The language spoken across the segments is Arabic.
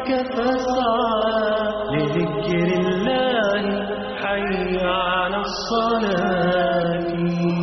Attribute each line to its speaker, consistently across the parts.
Speaker 1: فاسعى لذكر الله حي على الصلاة.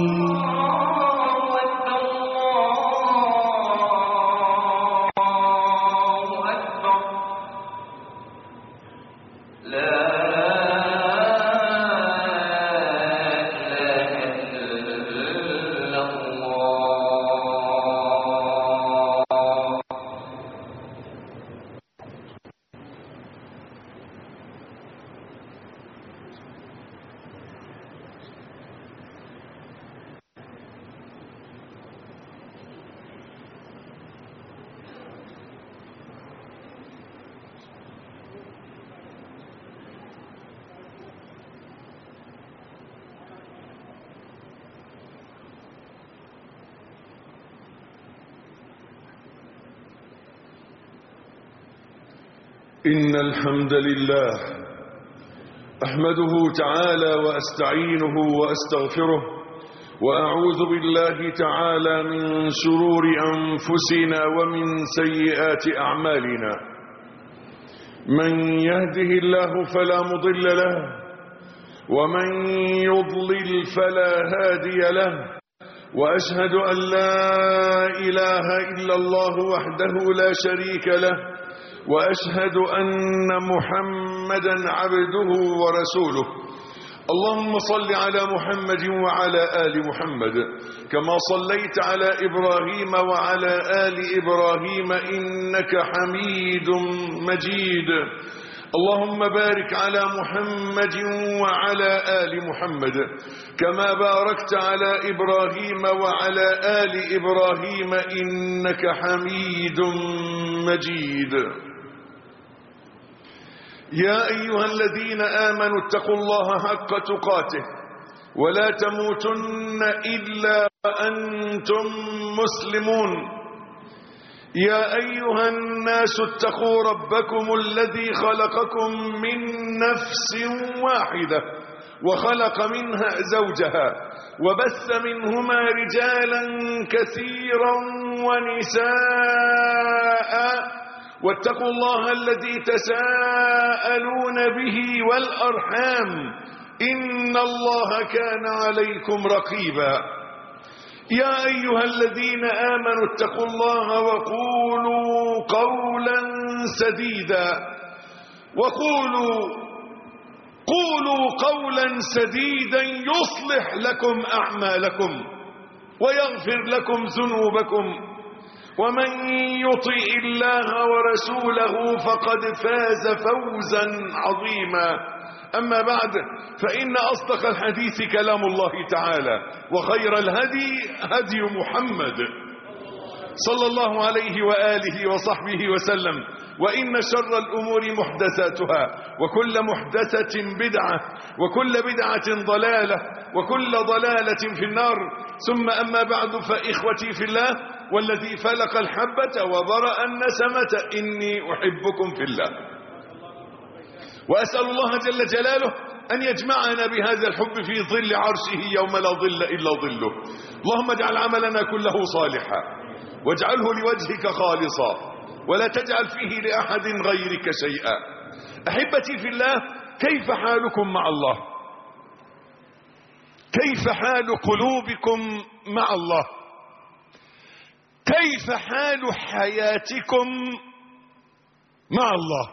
Speaker 2: إن الحمد لله أحمده تعالى وأستعينه وأستغفره وأعوذ بالله تعالى من شرور أنفسنا ومن سيئات أعمالنا. من يهده الله فلا مضل له ومن يضلل فلا هادي له، وأشهد أن لا إله إلا الله وحده لا شريك له، وأشهد أن محمدا عبده ورسوله. اللهم صل على محمد وعلى آل محمد كما صليت على إبراهيم وعلى آل إبراهيم إنك حميد مجيد. اللهم بارك على محمد وعلى آل محمد كما باركت على إبراهيم وعلى آل إبراهيم إنك حميد مجيد. يا أيها الذين آمنوا اتقوا الله حق تقاته ولا تموتن إلا وأنتم مسلمون. يا أيها الناس اتقوا ربكم الذي خلقكم من نفس واحدة وخلق منها زوجها وبث منهما رجالا كثيرا ونساء، واتقوا الله الذي تساءلون به والأرحام إن الله كان عليكم رقيبا. يا أيها الذين آمنوا اتقوا الله وقولوا قولا سديدا قولوا قولا سديدا يصلح لكم أعمالكم ويغفر لكم ذنوبكم، ومن يطع الله ورسوله فقد فاز فوزا عظيما. أما بعد، فإن أصدق الحديث كلام الله تعالى، وخير الهدي هدي محمد صلى الله عليه وآله وصحبه وسلم، وإن شر الأمور محدثاتها، وكل محدثة بدعة، وكل بدعة ضلالة، وكل ضلالة في النار. ثم أما بعد، فإخوتي في الله والذي فلق الحبة وبرأ النسمة إني أحبكم في الله، وأسأل الله جل جلاله أن يجمعنا بهذا الحب في ظل عرشه يوم لا ظل إلا ظله. اللهم اجعل عملنا كله صالحا واجعله لوجهك خالصا ولا تجعل فيه لأحد غيرك شيئا. أحبتي في الله، كيف حالكم مع الله؟ كيف حال قلوبكم مع الله؟ كيف حال حياتكم مع الله؟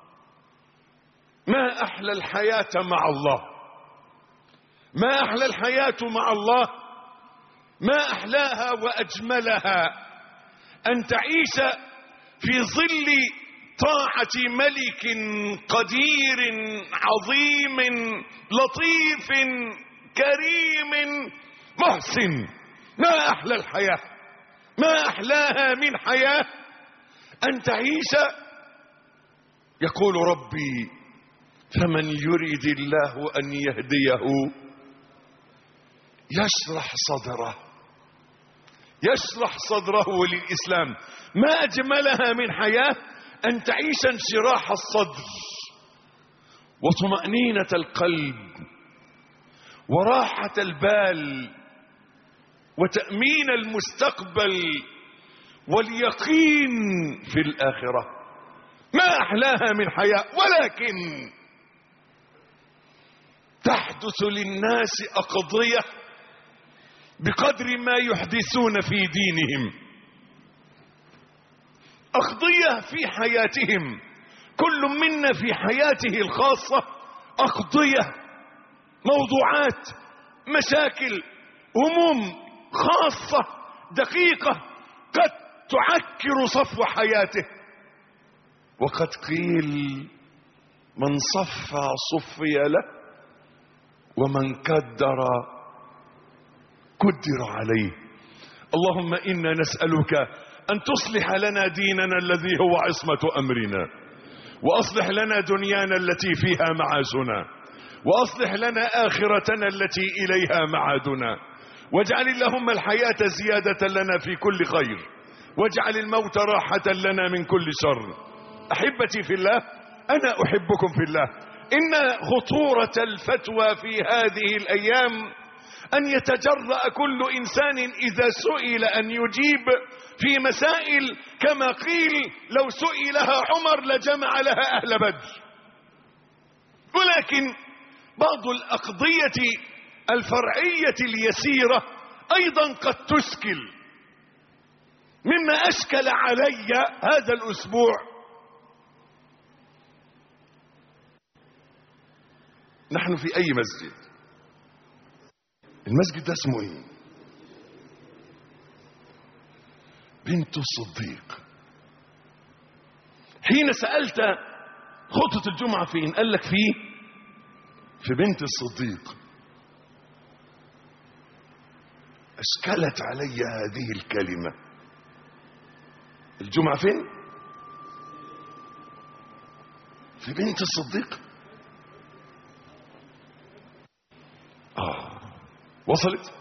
Speaker 2: ما أحلى الحياة مع الله، ما أحلى الحياة مع الله، ما أحلاها وأجملها أن تعيش في ظل طاعة ملك قدير عظيم لطيف كريم محسن. ما أحلى الحياة، ما أحلاها من حياة أن تعيش. يقول ربي: فمن يريد الله أن يهديه يشرح صدره للإسلام. ما أجملها من حياة أن تعيش انشراح الصدر وطمأنينة القلب وراحة البال وتأمين المستقبل واليقين في الآخرة. ما أحلاها من حياة، ولكن تحدث للناس أقضية بقدر ما يحدثون في دينهم، أقضية في حياتهم، كل منا في حياته الخاصة أقضية، موضوعات، مشاكل، هموم خاصة دقيقة قد تعكر صفو حياته. وقد قيل من صفى صفي له، ومن كدر كدر عليه. اللهم إنا نسألك أن تصلح لنا ديننا الذي هو عصمة أمرنا، وأصلح لنا دنيانا التي فيها معاشنا، وأصلح لنا آخرتنا التي إليها معادنا، واجعل اللهم الحياة زيادة لنا في كل خير، واجعل الموت راحة لنا من كل شر. أحبتي في الله، أنا أحبكم في الله. إن خطورة الفتوى في هذه الأيام أن يتجرأ كل إنسان إذا سئل أن يجيب في مسائل، كما قيل لو سئلها عمر لجمع لها أهل بدر. ولكن بعض الأقضية الفرعية اليسيرة أيضا قد تشكل. مما أشكل علي هذا الأسبوع، نحن في أي مسجد؟ المسجد ده اسمه ايه؟ بنت الصديق. حين سألت خطبة الجمعة فين؟ قال لك في بنت الصديق. أشكلت علي هذه الكلمة. الجمعة فين؟ في بنت الصديق. وصلت؟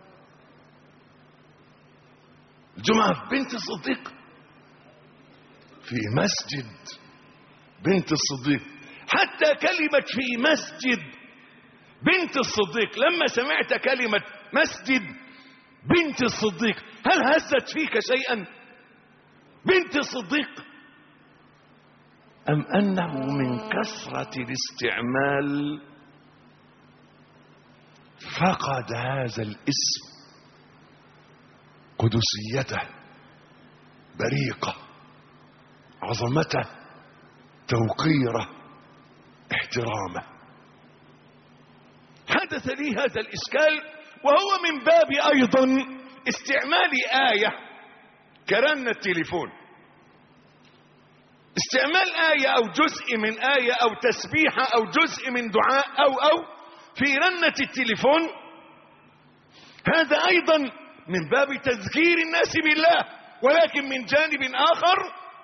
Speaker 2: الجمعة في بنت الصديق، في مسجد بنت الصديق. حتى كلمة في مسجد بنت الصديق، لما سمعت كلمة مسجد بنت الصديق هل هزت فيك شيئا؟ بنت الصديق، أم أنه من كثرة الاستعمال فقد هذا الاسم قدسيته، بريقة، عظمته، توقيره، احترامه. حدث لي هذا الإشكال، وهو من باب أيضا استعمال آية كرن التليفون. استعمال آية أو جزء من آية أو تسبيحة أو جزء من دعاء أو في رنة التليفون، هذا أيضا من باب تذكير الناس بالله، ولكن من جانب آخر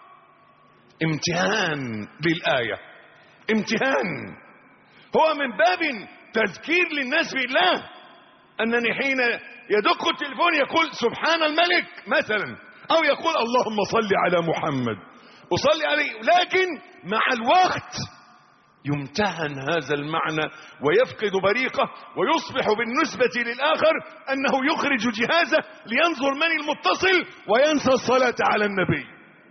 Speaker 2: امتهان للآية، امتهان. هو من باب تذكير للناس بالله، أنني حين يدق التليفون يقول سبحان الملك مثلا، أو يقول اللهم صل على محمد أصلي عليه، لكن مع الوقت يمتهن هذا المعنى ويفقد بريقه، ويصبح بالنسبة للآخر أنه يخرج جهازه لينظر من المتصل وينسى الصلاة على النبي.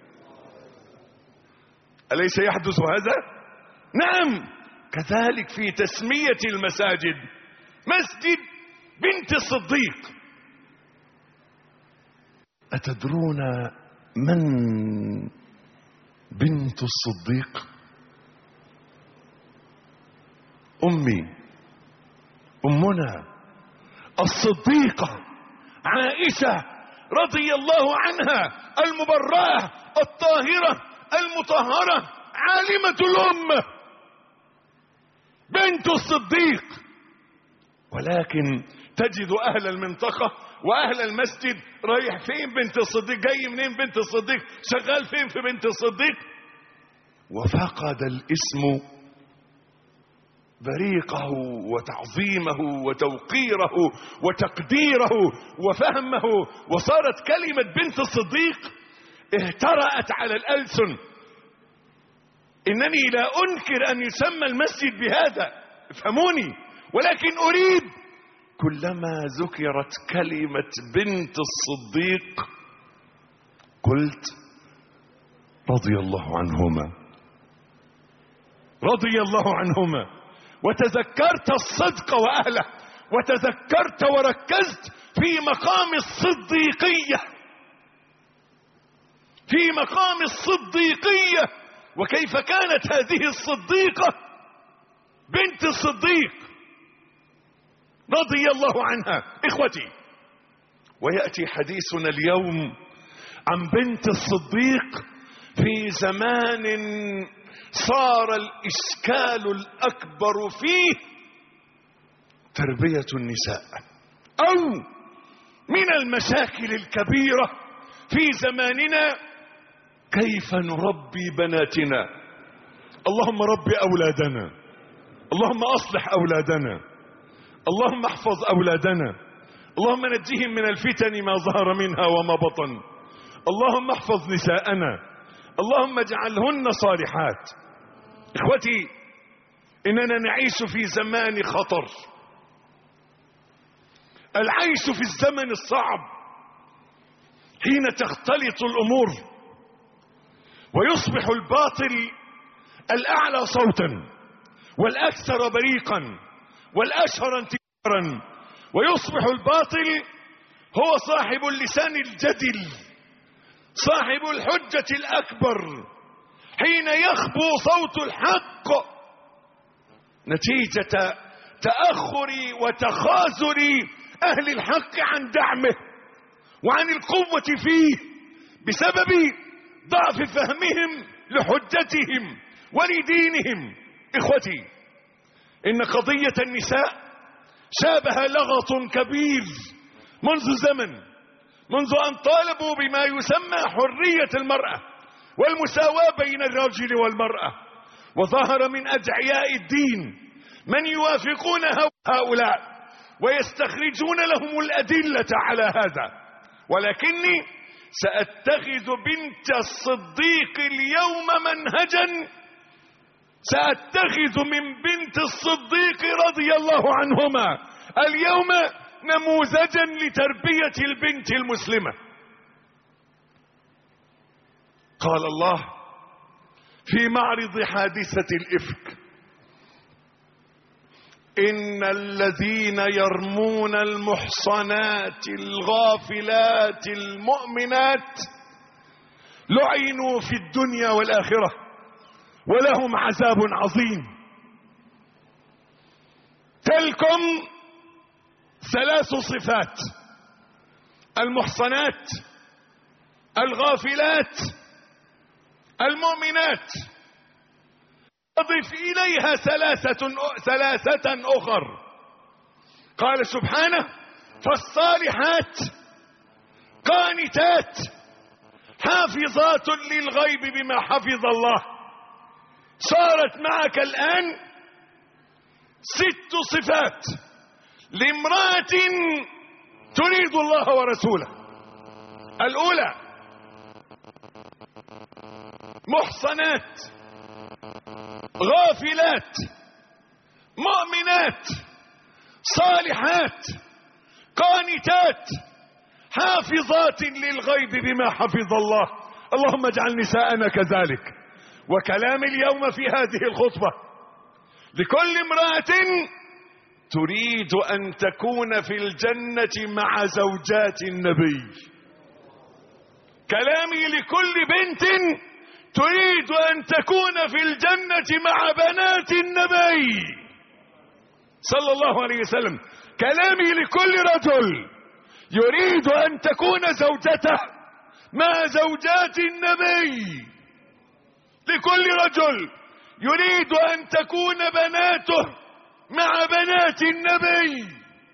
Speaker 2: أليس يحدث هذا؟ نعم. كذلك في تسمية المساجد، مسجد بنت الصديق. أتدرون من بنت الصديق؟ أمنا الصديقة عائشة رضي الله عنها، المبرأة الطاهرة المطهرة، عالمة الأمة، بنت الصديق. ولكن تجد أهل المنطقة وأهل المسجد رايح فين بنت الصديق، جاي منين بنت الصديق، شغال فين في بنت الصديق، وفقد الاسم بريقه وتعظيمه وتوقيره وتقديره وفهمه، وصارت كلمة بنت الصديق اهترأت على الألسن. إنني لا أنكر أن يسمى المسجد بهذا، افهموني، ولكن أريد كلما ذكرت كلمة بنت الصديق قلت رضي الله عنهما. رضي الله عنهما، وتذكرت الصدق وأهله، وتذكرت وركزت في مقام الصديقية، في مقام الصديقية، وكيف كانت هذه الصديقة بنت الصديق رضي الله عنها. إخوتي، ويأتي حديثنا اليوم عن بنت الصديق في زمان صار الإشكال الأكبر فيه تربية النساء، أو من المشاكل الكبيرة في زماننا كيف نربي بناتنا. اللهم رب أولادنا، اللهم أصلح أولادنا، اللهم احفظ أولادنا، اللهم نجهم من الفتن ما ظهر منها وما بطن، اللهم احفظ نساءنا، اللهم اجعلهن صالحات. إخوتي، إننا نعيش في زمان خطر. العيش في الزمن الصعب حين تختلط الأمور ويصبح الباطل الأعلى صوتا والأكثر بريقا والأشهر انتشارا، ويصبح الباطل هو صاحب اللسان الجدل، صاحب الحجة الأكبر، حين يخبو صوت الحق نتيجة تأخر وتخاذل أهل الحق عن دعمه وعن القوة فيه بسبب ضعف فهمهم لحجتهم ولدينهم. إخوتي، إن قضية النساء شابه لغط كبير منذ زمن، منذ أن طالبوا بما يسمى حرية المرأة والمساواة بين الرجل والمرأة، وظهر من أدعياء الدين من يوافقون هؤلاء ويستخرجون لهم الأدلة على هذا. ولكني سأتخذ بنت الصديق اليوم منهجا، سأتخذ من بنت الصديق رضي الله عنهما اليوم نموذجا لتربية البنت المسلمة. قال الله في معرض حادثة الإفك: إن الذين يرمون المحصنات الغافلات المؤمنات لعنوا في الدنيا والآخرة ولهم عذاب عظيم. تلكم ثلاث صفات: المحصنات، الغافلات، المؤمنات. أضف إليها ثلاثة أخر. قال سبحانه: فالصالحات قانتات حافظات للغيب بما حفظ الله. صارت معك الآن 6 صفات لامرأة تريد الله ورسوله. الأولى: محصنات، غافلات، مؤمنات، صالحات، قانتات، حافظات للغيب بما حفظ الله. اللهم اجعل نساءنا كذلك. وكلام اليوم في هذه الخطبة لكل امرأة تريد أن تكون في الجنة مع زوجات النبي. كلامي لكل بنت تريد أن تكون في الجنة مع بنات النبي صلى الله عليه وسلم. كلامي لكل رجل يريد أن تكون زوجته مع زوجات النبي. لكل رجل يريد أن تكون بناته مع بنات النبي.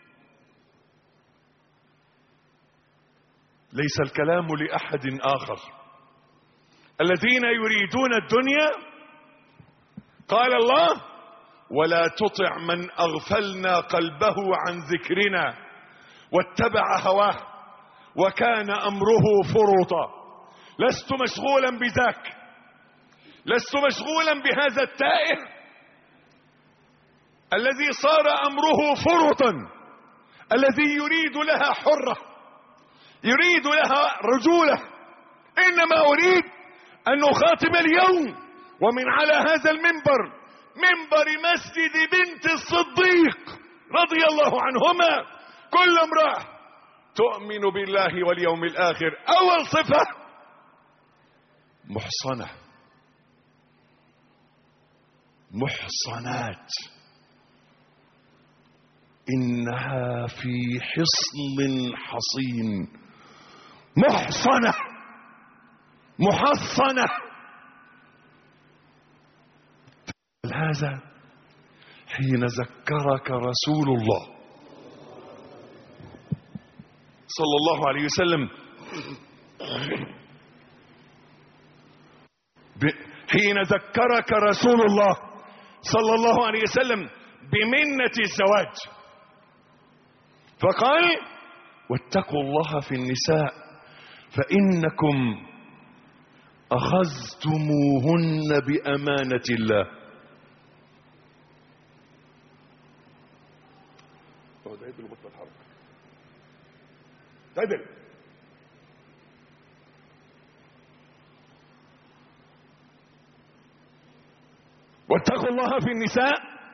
Speaker 2: ليس الكلام لأحد آخر. الذين يريدون الدنيا قال الله: ولا تطع من أغفلنا قلبه عن ذكرنا واتبع هواه وكان أمره فرطا. لست مشغولا بذاك، لست مشغولا بهذا التائه الذي صار أمره فرطا، الذي يريد لها حرة، يريد لها رجولة. إنما أريد أن أخاطب اليوم ومن على هذا المنبر منبر مسجد بنت الصديق رضي الله عنهما: كل امرأة تؤمن بالله واليوم الآخر، أول صفة محصنة، محصنات، إنها في حصن حصين، محصنة محصنة. هذا حين ذكرك رسول الله صلى الله عليه وسلم حين ذكرك رسول الله صلى الله عليه وسلم بمنة الزواج، فقال: واتقوا الله في النساء فإنكم أخذتموهن بأمانة الله. تعدل. واتقوا الله في النساء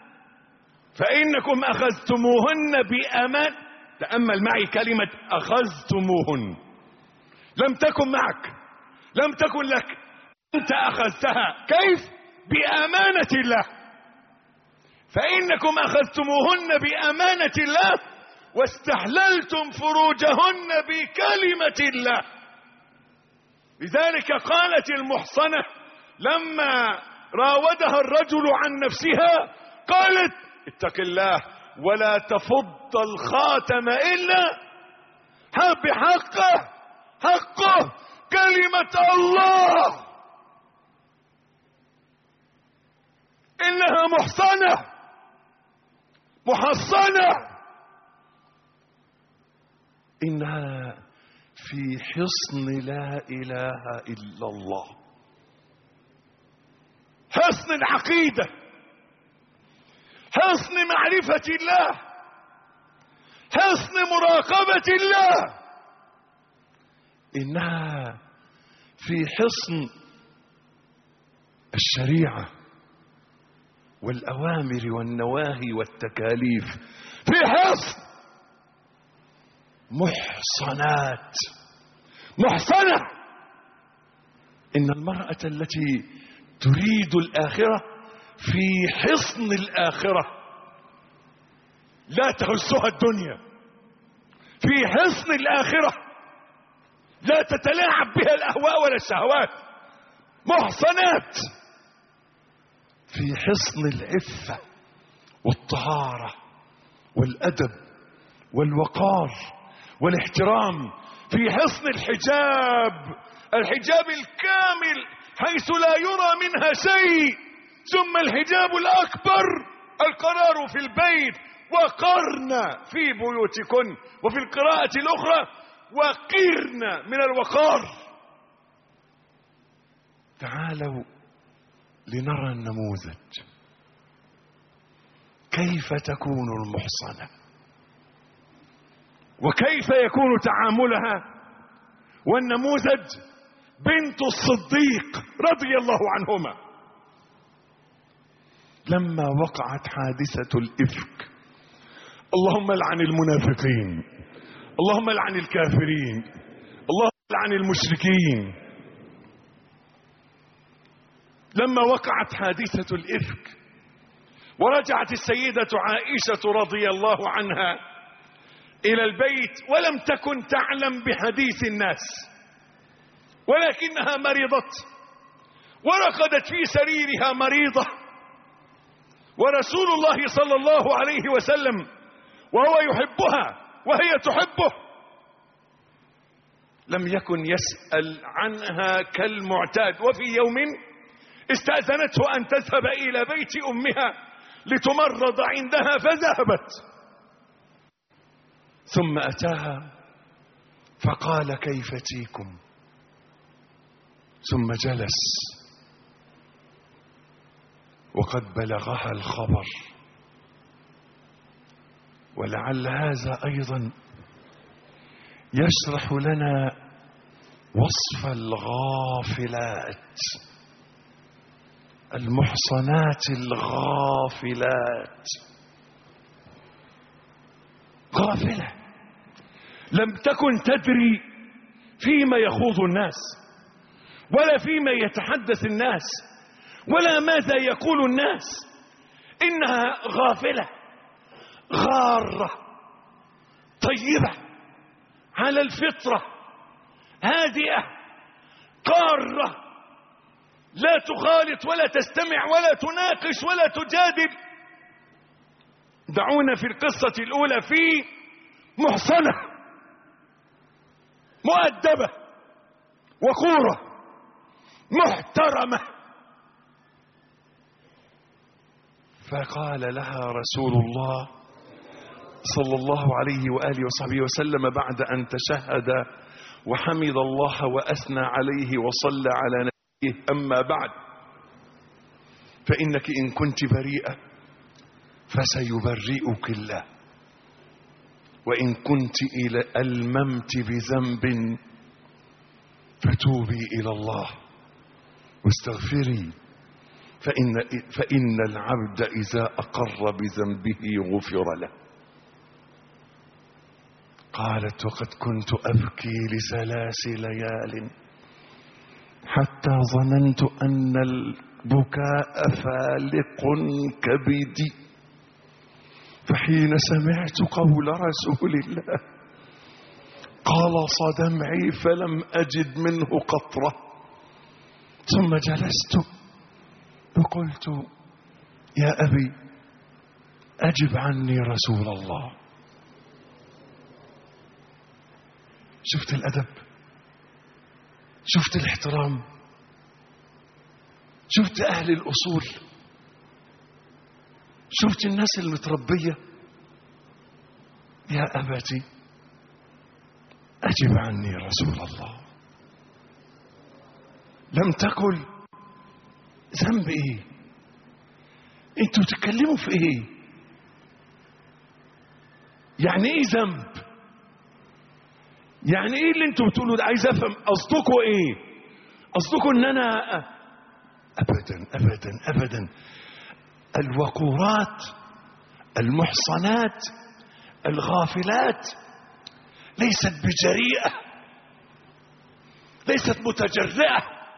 Speaker 2: فإنكم أخذتموهن بأمان. تأمل معي كلمة أخذتموهن، لم تكن معك، لم تكن لك، أنت أخذتها. كيف؟ بأمانة الله. فإنكم أخذتموهن بأمانة الله واستحللتم فروجهن بكلمة الله. لذلك قالت المحصنة لما راودها الرجل عن نفسها قالت: اتق الله ولا تفض الخاتم إلا بحقه، حقه كلمة الله. إنها محصنة محصنة، إنها في حصن لا إله إلا الله، حصن العقيدة، حصن معرفة الله، حصن مراقبة الله. إنها في حصن الشريعة والأوامر والنواهي والتكاليف، في حصن محصنات، محصنة. إن المرأة التي تريد الآخرة في حصن الآخرة، لا تهزها الدنيا، في حصن الآخرة، لا تتلاعب بها الأهواء ولا الشهوات. محصنات في حصن العفة والطهارة والأدب والوقار والاحترام، في حصن الحجاب، الحجاب الكامل حيث لا يرى منها شيء. ثم الحجاب الأكبر القرار في البيت: وقرن في بيوتكن، وفي القراءة الأخرى: وقرن من الوقار. تعالوا لنرى النموذج، كيف تكون المحصنة وكيف يكون تعاملها. والنموذج بنت الصديق رضي الله عنهما لما وقعت حادثة الإفك. اللهم لعن المنافقين، اللهم لعن الكافرين، اللهم لعن المشركين. لما وقعت حادثة الإفك ورجعت السيدة عائشة رضي الله عنها إلى البيت ولم تكن تعلم بحديث الناس، ولكنها مرضت ورقدت في سريرها مريضة، ورسول الله صلى الله عليه وسلم وهو يحبها وهي تحبه لم يكن يسأل عنها كالمعتاد. وفي يوم استأذنته أن تذهب إلى بيت أمها لتمرض عندها، فذهبت. ثم أتاها فقال: كيف تيكم؟ ثم جلس، وقد بلغها الخبر. ولعل هذا أيضا يشرح لنا وصف الغافلات المحصنات الغافلات. غافلة لم تكن تدري فيما يخوض الناس، ولا فيما يتحدث الناس، ولا ماذا يقول الناس. إنها غافلة غارة طيبة على الفطرة، هادئة قارة، لا تخالط ولا تستمع ولا تناقش ولا تجادل. دعونا في القصة الأولى في محصنة مؤدبة وقورة محترمة. فقال لها رسول الله صلى الله عليه وآله وصحبه وسلم بعد أن تشهد وحمد الله وأثنى عليه وصلى على نبيه: أما بعد، فإنك إن كنت بريئة فسيبرئك الله، وإن كنت ألممت بذنب فتوبي إلى الله واستغفري، فإن العبد إذا أقر بذنبه غفر له. قالت: وقد كنت أبكي ل3 ليال حتى ظننت أن البكاء فالق كبدي، فحين سمعت قول رسول الله قلص دمعي فلم أجد منه قطرة، ثم جلست وقلت: يا أبي أجب عني رسول الله. شفت الأدب، شفت الاحترام، شفت أهل الأصول، شفت الناس المتربية. يا أبتي أجب عني رسول الله. لم تقل ذنب ايه، انتوا تتكلموا في ايه؟ يعني ايه ذنب؟ يعني ايه اللي انتوا بتقولوا ده؟ عايز افهم قصدكم ايه. قصدكم ان انا ابدا ابدا ابدا. الوقورات المحصنات الغافلات ليست بجريئة، ليست متجرئة،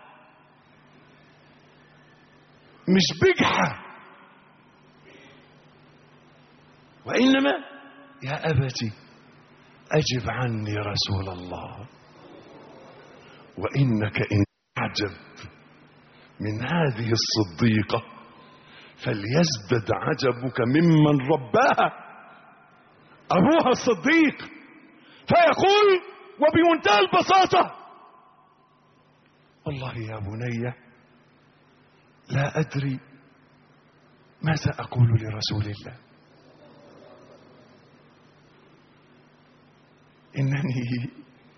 Speaker 2: مش بجحة، وإنما: يا أبتي أجب عني رسول الله. وإنك إن تعجب من هذه الصديقة فليزدد عجبك ممن رباها أبوها الصديق، فيقول وبمنتهى البساطة: والله يا بني لا أدري ماذا أقول لرسول الله، إنني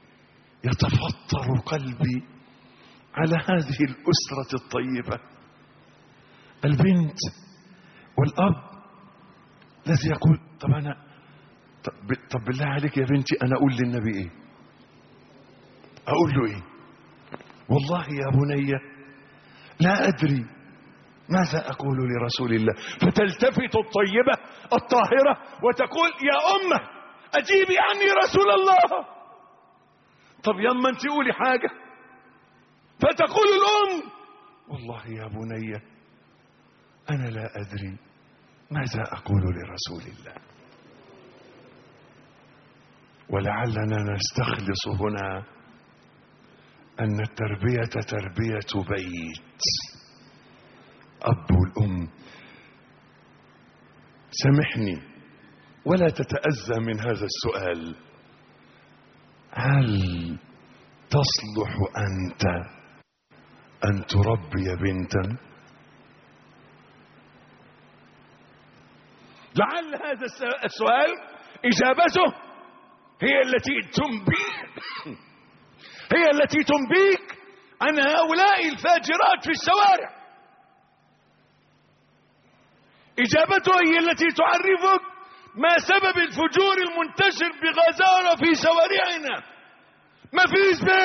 Speaker 2: يتفطر قلبي على هذه الأسرة الطيبة، البنت والأب الذي يقول: طب بالله عليك يا بنتي أنا أقول للنبي إيه؟ أقول له إيه؟ والله يا بني لا أدري ماذا أقول لرسول الله. فتلتفت الطيبة الطاهرة وتقول: يا أمة أجيبي عني رسول الله. طب يما أنت قولي حاجة. فتقول الأم: والله يا بني أنا لا أدري ماذا أقول لرسول الله. ولعلنا نستخلص هنا أن التربية تربية بيت. أب والأم، سامحني ولا تتأذى من هذا السؤال: هل تصلح أنت أن تربي بنتا؟ لعل هذا السؤال إجابته هي التي تنبيك عن هؤلاء الفاجرات في الشوارع. إجابته هي التي تعرفك ما سبب الفجور المنتشر بغزارة في شوارعنا. ما فيش بيت،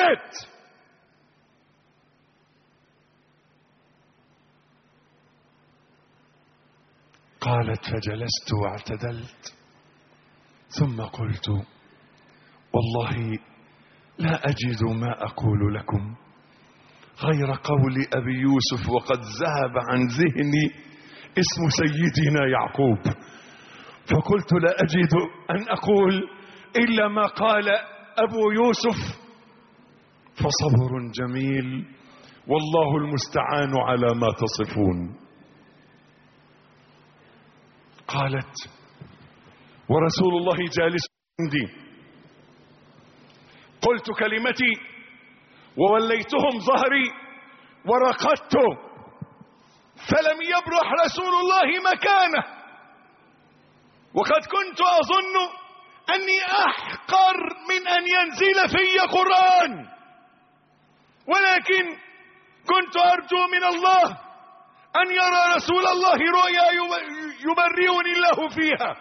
Speaker 3: قالت فجلست واعتدلت ثم قلت والله لا أجد ما أقول لكم غير قول أبي يوسف وقد ذهب عن ذهني اسم سيدنا يعقوب، فقلت لا أجد أن أقول إلا ما قال أبو يوسف، فصبر جميل والله المستعان على ما تصفون. قالت ورسول الله جالس عندي، قلت كلمتي ووليتهم ظهري ورقدت، فلم يبرح رسول الله مكانه، وقد كنت أظن أني أحقر من أن ينزل في قرآن، ولكن كنت أرجو من الله أن يرى رسول الله رؤيا يبرئني الله فيها،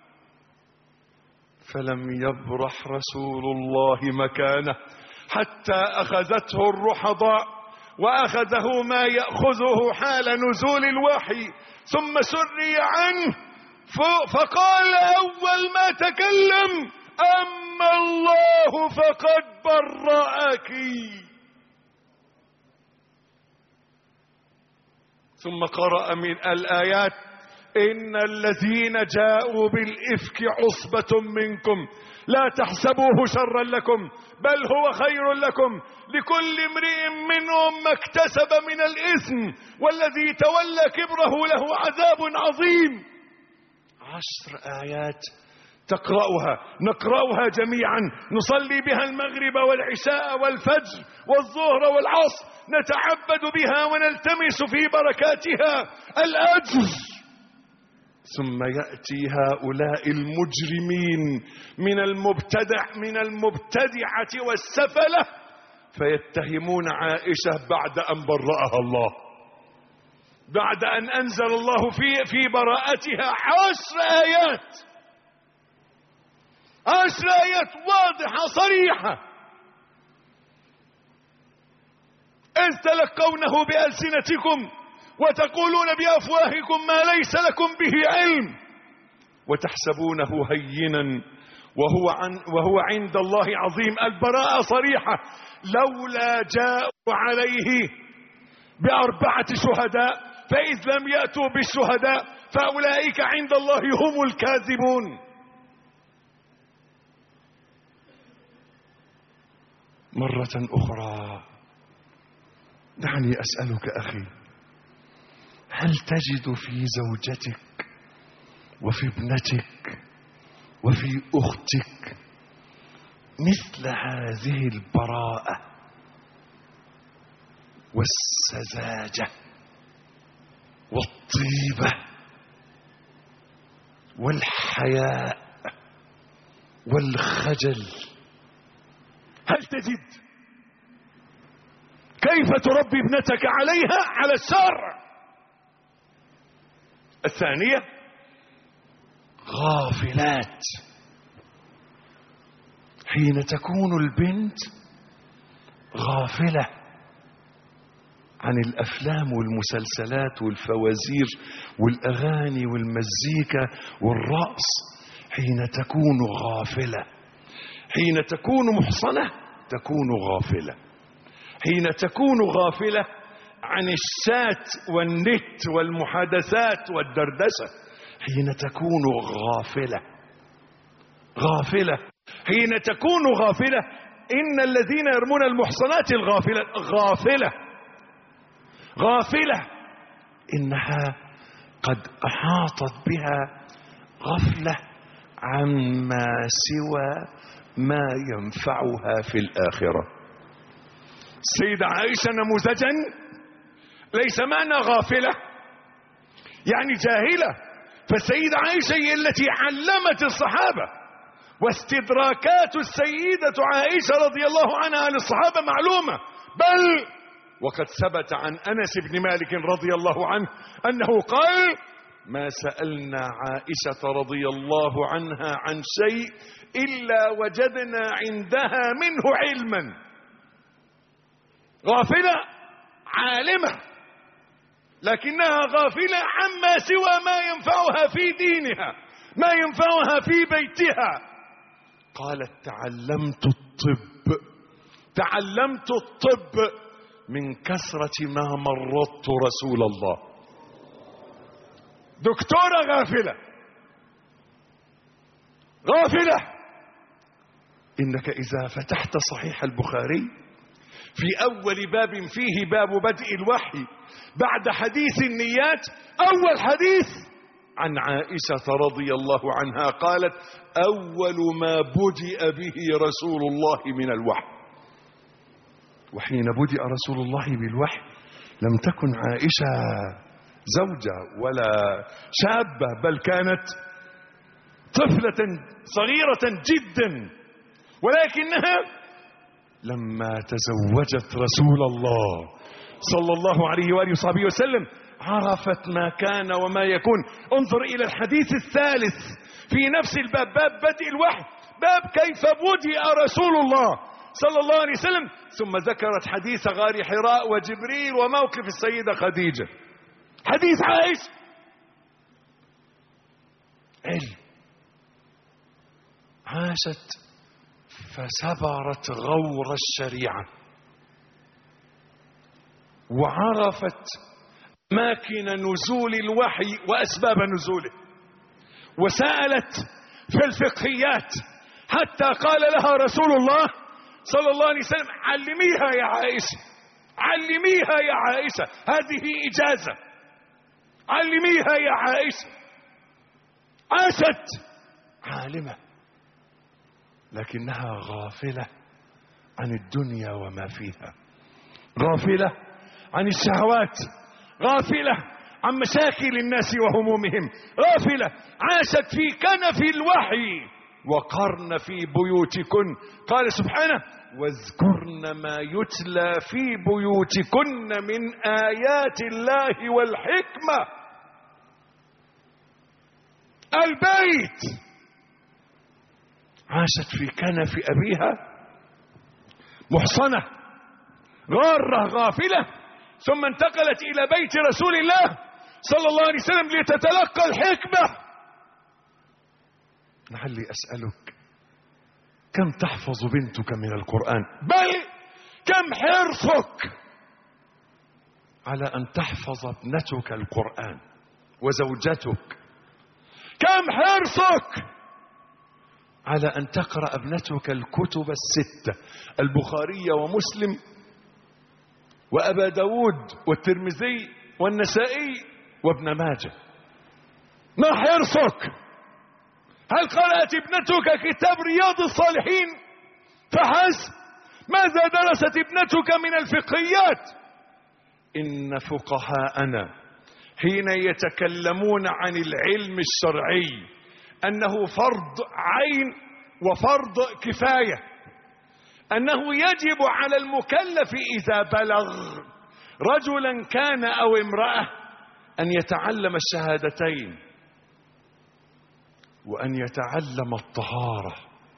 Speaker 3: فلم يبرح رسول الله مكانه حتى أخذته الرحضاء وأخذه ما يأخذه حال نزول الوحي، ثم سري عنه فقال أول ما تكلم أما الله فقد برأك. ثم قرأ من الآيات إن الذين جاءوا بالإفك عصبة منكم لا تحسبوه شرا لكم بل هو خير لكم لكل امرئ منهم ما اكتسب من الإثم والذي تولى كبره له عذاب عظيم. 10 آيات تقرأها نقرأها جميعا، نصلي بها المغرب والعشاء والفجر والظهر والعصر، نتعبد بها ونلتمس في بركاتها الأجر. ثم يأتي هؤلاء المجرمين من المبتدعة والسفلة فيتهمون عائشة بعد أن برأها الله، بعد أن أنزل الله في براءتها 10 آيات، 10 آيات واضحة صريحة، إذ تلقونه بألسنتكم وتقولون بأفواهكم ما ليس لكم به علم وتحسبونه هينا وهو عند الله عظيم. البراءة صريحة، لولا جاءوا عليه ب4 شهداء فإذ لم يأتوا بالشهداء فأولئك عند الله هم الكاذبون. مرة أخرى دعني أسألك أخي، هل تجد في زوجتك وفي ابنتك وفي أختك مثل هذه البراءة والسذاجة والطيبة والحياء والخجل؟ هل تجد؟ كيف تربي ابنتك عليها على الشرع؟ الثانية غافلات. حين تكون البنت غافلة عن الأفلام والمسلسلات والفوازير والأغاني والمزيكا والرقص، حين تكون غافلة، حين تكون محصنة تكون غافلة، حين تكون غافلة عن الشات والنت والمحادثات والدردشة، حين تكون غافلة حين تكون غافلة. إن الذين يرمون المحصنات غافلة إنها قد أحاطت بها غفلة عما سوى ما ينفعها في الآخرة. سيدة عائشة نموذجا، ليس معنى غافلة يعني جاهلة، فالسيدة عائشة هي التي علمت الصحابة، واستدراكات السيدة عائشة رضي الله عنها للصحابة معلومة، بل وقد ثبت عن أنس بن مالك رضي الله عنه أنه قال ما سألنا عائشة رضي الله عنها عن شيء إلا وجدنا عندها منه علما. غافلة عالمة لكنها غافلة عما سوى ما ينفعها في دينها، ما ينفعها في بيتها. قالت تعلمت الطب من كثرة ما مرضت رسول الله. دكتورة غافلة. إنك إذا فتحت صحيح البخاري في أول باب فيه باب بدء الوحي بعد حديث النيات، أول حديث عن عائشة رضي الله عنها قالت: أول ما بدأ به رسول الله من الوحي. وحين بدأ رسول الله بالوحي لم تكن عائشة زوجة ولا شابة، بل كانت طفلة صغيرة جدا، ولكنها لما تزوجت رسول الله صلى الله عليه وآله وصحبه وسلم عرفت ما كان وما يكون. انظر إلى الحديث الثالث في نفس الباب، باب بدء الوحي، باب كيف بدأ رسول الله صلى الله عليه وسلم. ثم ذكرت حديث غار حراء وجبريل وموقف السيدة خديجة. حديث عائشة علم. عاشت فسبرت غور الشريعة، وعرفت أماكن نزول الوحي وأسباب نزوله، وسألت في الفقهيات حتى قال لها رسول الله صلى الله عليه وسلم: علميها يا عائشة، علميها يا عائشة، هذه إجازة، علميها يا عائشة. عاشت عالمة لكنها غافلة عن الدنيا وما فيها، غافلة عن الشهوات، غافلة عن مشاكل الناس وهمومهم، غافلة. عاشت في كنف الوحي. وقرن في بيوتكن، قال سبحانه: واذكرن ما يتلى في بيوتكن من آيات الله والحكمة. البيت. عاشت في كنف أبيها محصنة غارة غافلة، ثم انتقلت إلى بيت رسول الله صلى الله عليه وسلم لتتلقى الحكمة. لعلي أسألك: كم تحفظ بنتك من القرآن؟ بل كم حرصك على أن تحفظ ابنتك القرآن وزوجتك؟ كم حرصك على أن تقرأ ابنتك الكتب الستة: البخاري ومسلم وأبا داود والترمذي والنسائي وابن ماجه؟ ما حرصك؟ هل قرأت ابنتك كتاب رياض الصالحين فحسب؟ ماذا درست ابنتك من الفقهيات؟ إن فقهاءنا حين يتكلمون عن العلم الشرعي أنه فرض عين وفرض كفاية، أنه يجب على المكلف إذا بلغ رجلا كان أو امرأة أن يتعلم الشهادتين، وأن يتعلم الطهارة.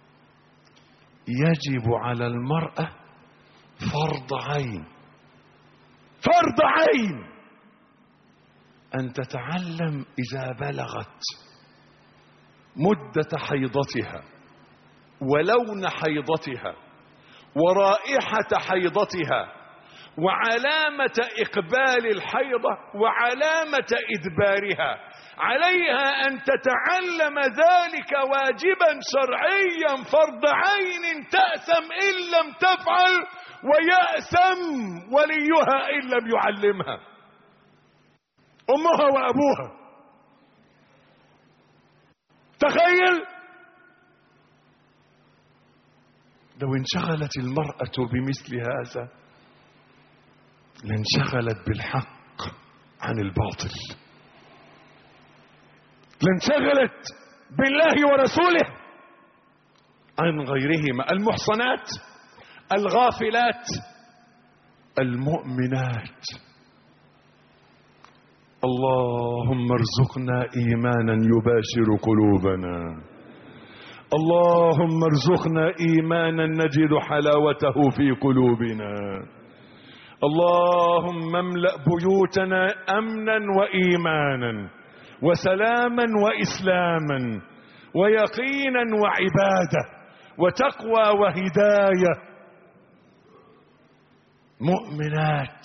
Speaker 3: يجب على المرأة فرض عين، فرض عين أن تتعلم إذا بلغت مدة حيضتها ولون حيضتها ورائحة حيضتها وعلامة إقبال الحيضة وعلامة إدبارها. عليها أن تتعلم ذلك واجبا شرعيا فرض عين، تأثم إن لم تفعل ويأثم وليها إن لم يعلمها، أمها وأبوها. تخيل لو انشغلت المرأة بمثل هذا لانشغلت بالحق عن الباطل، لانشغلت بالله ورسوله عن غيرهما. المحصنات الغافلات المؤمنات. اللهم ارزقنا إيمانا يباشر قلوبنا، اللهم ارزقنا إيمانا نجد حلاوته في قلوبنا، اللهم املأ بيوتنا أمنا وإيمانا وسلاما وإسلاما ويقينا وعبادة وتقوى وهداية. مؤمنات.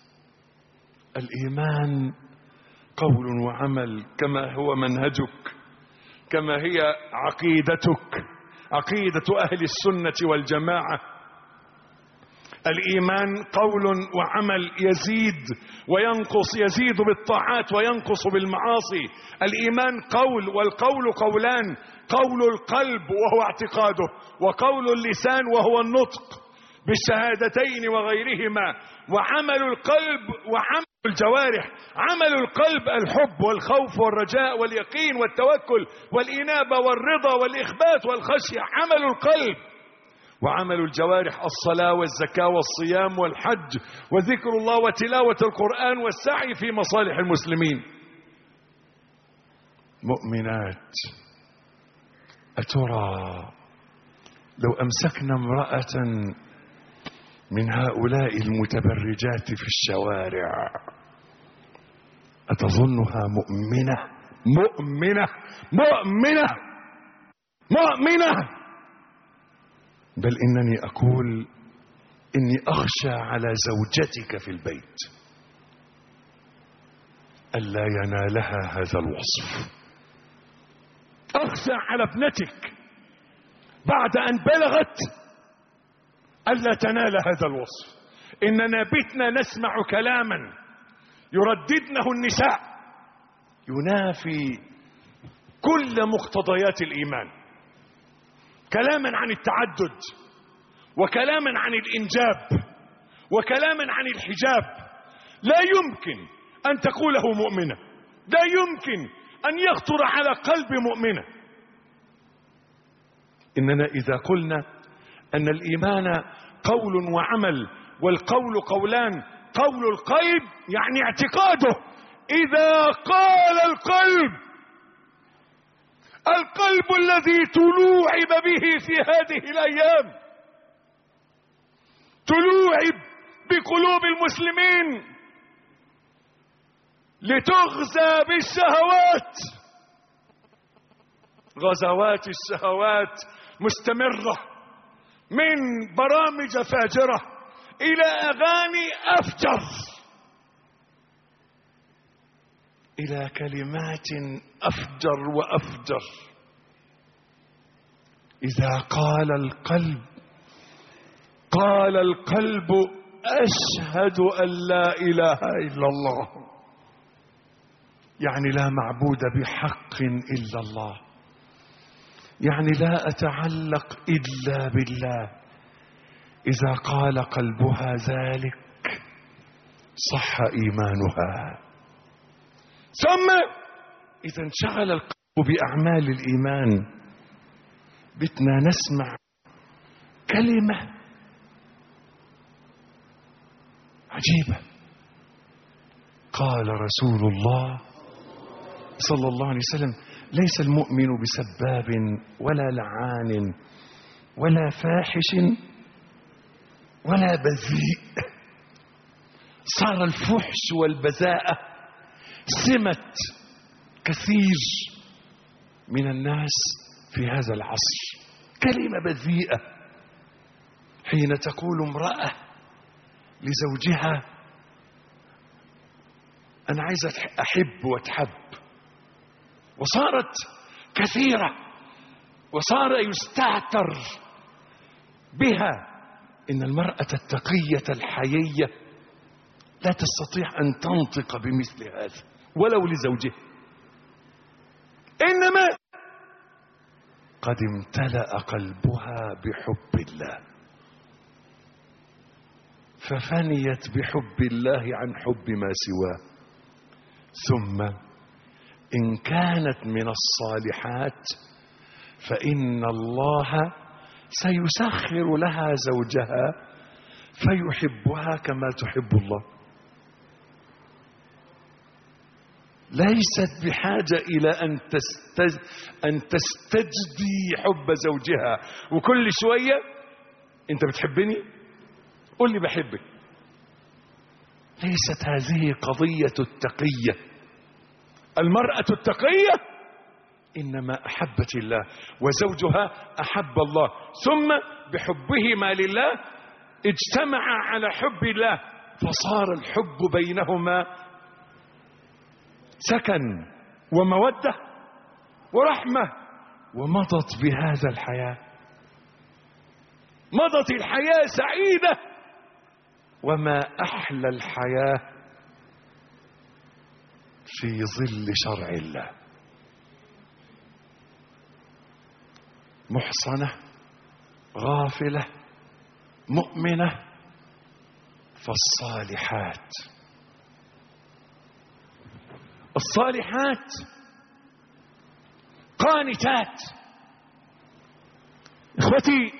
Speaker 3: الإيمان قول وعمل كما هو منهجك، كما هي عقيدتك، عقيدة أهل السنة والجماعة. الإيمان قول وعمل يزيد وينقص، يزيد بالطاعات وينقص بالمعاصي. الإيمان قول، والقول قولان: قول القلب وهو اعتقاده، وقول اللسان وهو النطق بالشهادتين وغيرهما، وعمل القلب وعمل الجوارح. عمل القلب الحب والخوف والرجاء واليقين والتوكل والإنابة والرضا والإخبات والخشية، عمل القلب. وعمل الجوارح الصلاة والزكاة والصيام والحج وذكر الله وتلاوة القرآن والسعي في مصالح المسلمين. مؤمنات. أترى لو أمسكنا امرأة من هؤلاء المتبرجات في الشوارع أتظنها مؤمنة؟ مؤمنة مؤمنة مؤمنة. بل إنني أقول إني أخشى على زوجتك في البيت ألا ينالها هذا الوصف. أخشى على ابنتك بعد أن بلغت ألا تنال هذا الوصف. إننا بتنا نسمع كلاما يرددنه النساء ينافي كل مقتضيات الإيمان، كلاما عن التعدد، وكلاما عن الإنجاب، وكلاما عن الحجاب. لا يمكن أن تقوله مؤمنة، لا يمكن أن يخطر على قلب مؤمنة. إننا إذا قلنا أن الإيمان قول وعمل، والقول قولان: قول القلب يعني اعتقاده. إذا قال القلب الذي تلوعب به في هذه الأيام، تلوعب بقلوب المسلمين لتغزى بالشهوات. غزوات الشهوات مستمرة، من برامج فاجرة إلى أغاني أفجر، إلى كلمات أفجر وأفجر. إذا قال القلب أشهد أن لا إله إلا الله، يعني لا معبود بحق إلا الله، يعني لا أتعلق إلا بالله. إذا قال قلبها ذلك صح إيمانها. ثم إذا انشغل القلب بأعمال الإيمان بتنا نسمع كلمة عجيبة. قال رسول الله صلى الله عليه وسلم: ليس المؤمن بسباب ولا لعان ولا فاحش ولا بذيء. صار الفحش والبذاءة سمة كثير من الناس في هذا العصر. كلمة بذيئة حين تقول امرأة لزوجها: أنا عايزة أحب وأتحب. وصارت كثيرة، وصار يستعتر بها. إن المرأة التقية الحيية لا تستطيع أن تنطق بمثل هذا ولو لزوجها، إنما قد امتلأ قلبها بحب الله، ففنيت بحب الله عن حب ما سواه. ثم إن كانت من الصالحات فإن الله سيسخر لها زوجها فيحبها كما تحب الله. ليست بحاجة إلى أن تستجدي حب زوجها، وكل شوية: أنت بتحبني؟ قل لي بحبك. ليست هذه قضية التقية. المرأة التقية إنما أحبت الله وزوجها أحب الله، ثم بحبهما لله اجتمعا على حب الله، فصار الحب بينهما سكن ومودة ورحمة، ومضت بهذا الحياة، مضت الحياة سعيدة. وما أحلى الحياة في ظل شرع الله. محصنة غافلة مؤمنة، فالصالحات، الصالحات قانتات. اخوتي،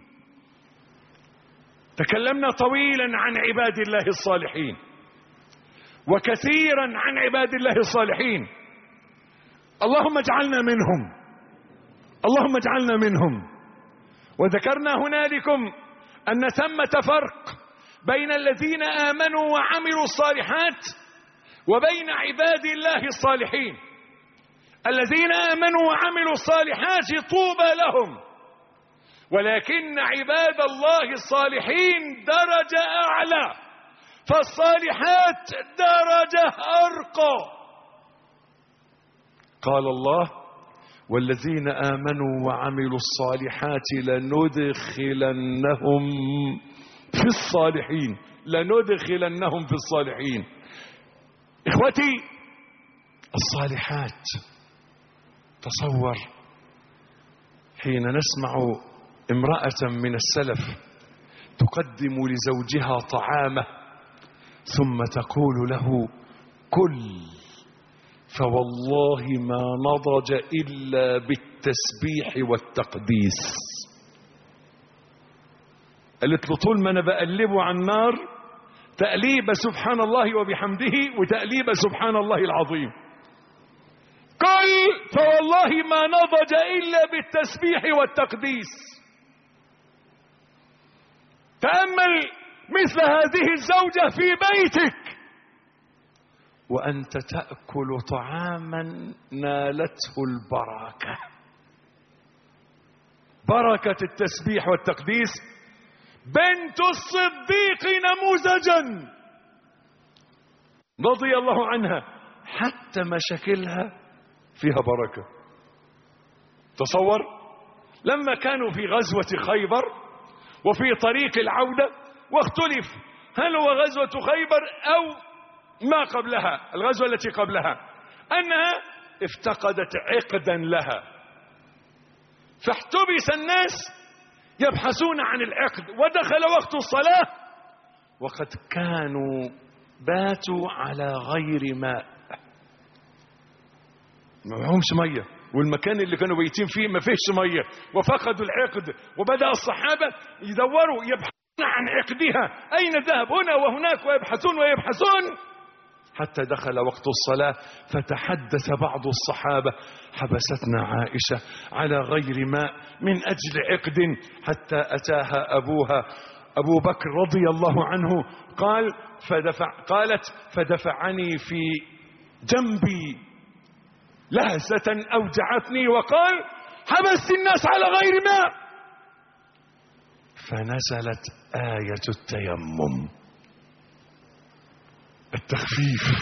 Speaker 3: تكلمنا طويلا عن عباد الله الصالحين وكثيرا عن عباد الله الصالحين. اللهم اجعلنا منهم، اللهم اجعلنا منهم. وذكرنا هنالكم أن ثمة فرق بين الذين آمنوا وعملوا الصالحات وبين عباد الله الصالحين. الذين آمنوا وعملوا الصالحات طوبى لهم، ولكن عباد الله الصالحين درجة أعلى، فالصالحات درجة أرقى. قال الله: والذين آمنوا وعملوا الصالحات لندخلنهم في الصالحين، لندخلنهم في الصالحين. إخوتي، الصالحات، تصور حين نسمع امرأة من السلف تقدم لزوجها طعامه ثم تقول له: كل، فوالله ما نضج إلا بالتسبيح والتقديس. قالت له: طول ما أنا بقلبه على النار تقليب سبحان الله وبحمده وتقليب سبحان الله العظيم. كل، فوالله ما نضج إلا بالتسبيح والتقديس. تأمل مثل هذه الزوجة في بيتك وأنت تأكل طعاما نالته البركة، بركة التسبيح والتقديس. بنت الصديق نموذجا رضي الله عنها، حتى مشاكلها فيها بركة. تصور لما كانوا في غزوة خيبر وفي طريق العودة، واختلف هل هو غزوة خيبر أو ما قبلها، الغزوة التي قبلها، أنها افتقدت عقدا لها، فاحتبس الناس يبحثون عن العقد، ودخل وقت الصلاة وقد كانوا باتوا على غير ماء، ما معهمش مية، والمكان اللي كانوا بيتين فيه ما فيهش مية، وفقدوا العقد. وبدأ الصحابة يدوروا يبحثون عن عقدها، أين ذهب؟ هنا وهناك، ويبحثون ويبحثون حتى دخل وقت الصلاة. فتحدث بعض الصحابة: حبستنا عائشة على غير ماء من أجل عقد، حتى أتاها أبوها أبو بكر رضي الله عنه، قالت: فدفعني في جنبي لهسة أوجعتني، وقال: حبست الناس على غير ماء. فنزلت آية التيمم، التخفيف: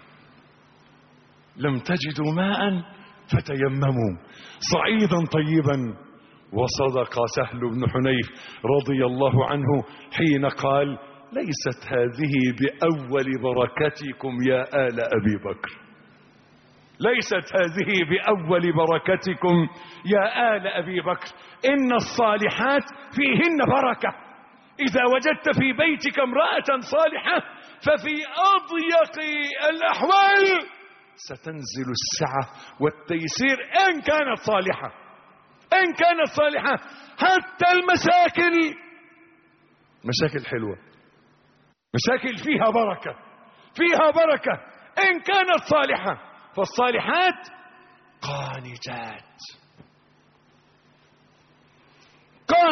Speaker 3: لم تجدوا ماء فتيمموا صعيدا طيبا. وصدق سهل بن حنيف رضي الله عنه حين قال: ليست هذه بأول بركتكم يا آل أبي بكر، ليست هذه بأول بركتكم يا آل أبي بكر، إن الصالحات فيهن بركة. إذا وجدت في بيتك امرأة صالحة ففي أضيق الأحوال ستنزل السعة والتيسير إن كانت صالحة، إن كانت صالحة. حتى المشاكل، مشاكل حلوة، مشاكل فيها بركة، فيها بركة إن كانت صالحة. فالصالحات قانتات،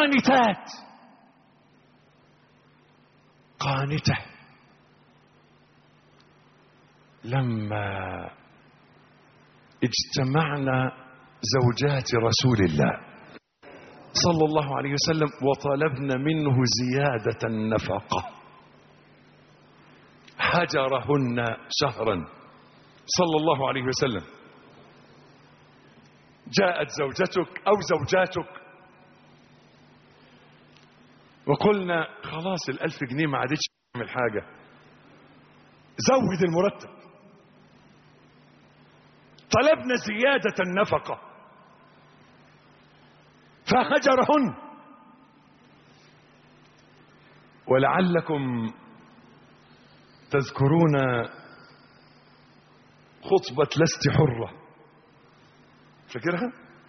Speaker 3: قانتات، قانتة. لما اجتمعنا زوجات رسول الله صلى الله عليه وسلم وطلبنا منه زيادة النفقة، هجرهن شهرا صلى الله عليه وسلم. جاءت زوجتك أو زوجاتك وقلنا خلاص 1000 جنيه ما عادتش تعمل حاجة، زود المرتب. طلبنا زيادة النفقة فهجرهن. ولعلكم تذكرون خطبة لست حرة، فاكرها؟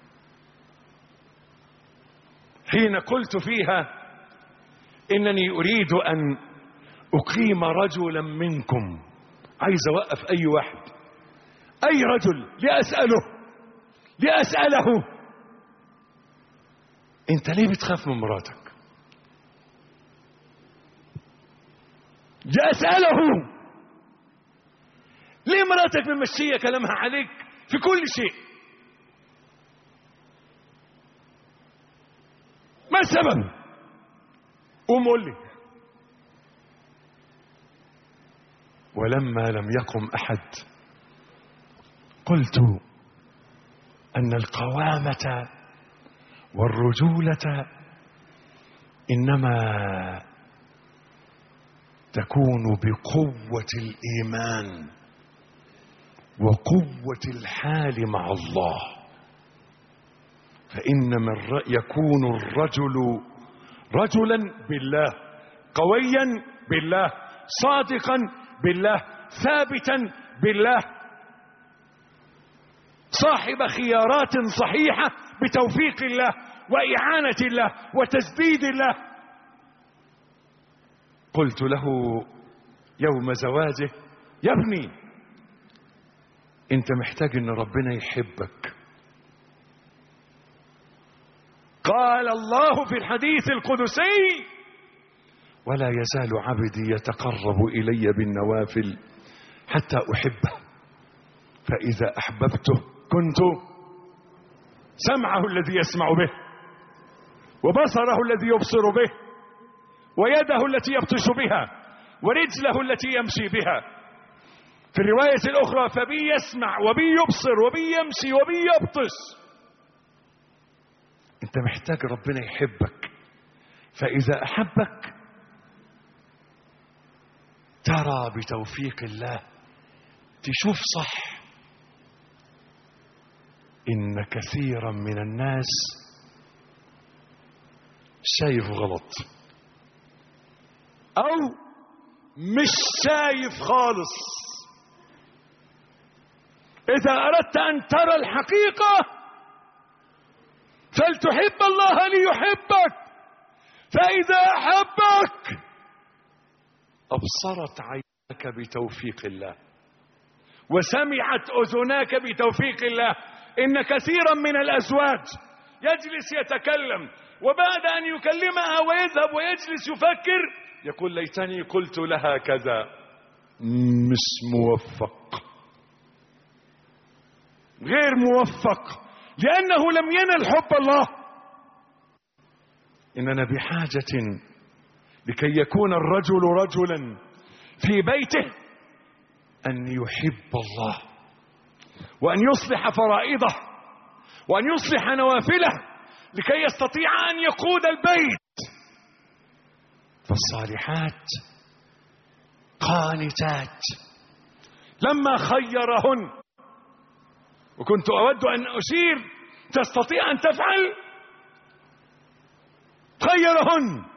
Speaker 3: حين قلت فيها إنني أريد أن أقيم رجلا منكم، عايز أوقف أي واحد، أي رجل، لأسأله أنت ليه بتخاف من مراتك؟ لأسأله ليه مراتك ممشية كلامها عليك في كل شيء؟ ما السبب؟ قوم قول لي. ولما لم يقم أحد قلت أن القوامة والرجولة إنما تكون بقوة الإيمان وقوة الحال مع الله. فإنما يكون الرجل رجلا بالله، قويا بالله، صادقا بالله، ثابتا بالله، صاحب خيارات صحيحة بتوفيق الله وإعانة الله وتسديد الله. قلت له يوم زواجه يا ابني انت محتاج ان ربنا يحبك. قال الله في الحديث القدسي ولا يزال عبدي يتقرب إلي بالنوافل حتى أحبه، فإذا أحببته كنت سمعه الذي يسمع به وبصره الذي يبصر به ويده التي يبطش بها ورجله التي يمشي بها. في الرواية الأخرى فبي يسمع وبي يبصر وبي يمشي وبي يبطش. انت محتاج ربنا يحبك، فإذا أحبك ترى بتوفيق الله، تشوف صح إن كثيرا من الناس شايف غلط أو مش شايف خالص. إذا أردت أن ترى الحقيقة فلتحب الله ليحبك، فإذا أحبك أبصرت عينك بتوفيق الله وسمعت أذناك بتوفيق الله. إن كثيرا من الأزواج يجلس يتكلم وبعد أن يكلمها ويذهب ويجلس يفكر يقول ليتني قلت لها كذا. مش موفق، غير موفق، لأنه لم ينل حب الله. إننا بحاجة لكي يكون الرجل رجلا في بيته أن يحب الله وأن يصلح فرائضه وأن يصلح نوافله لكي يستطيع أن يقود البيت. فالصالحات قانتات لما خيرهن، وكنت أود أن أشير تستطيع أن تفعل، خيرهن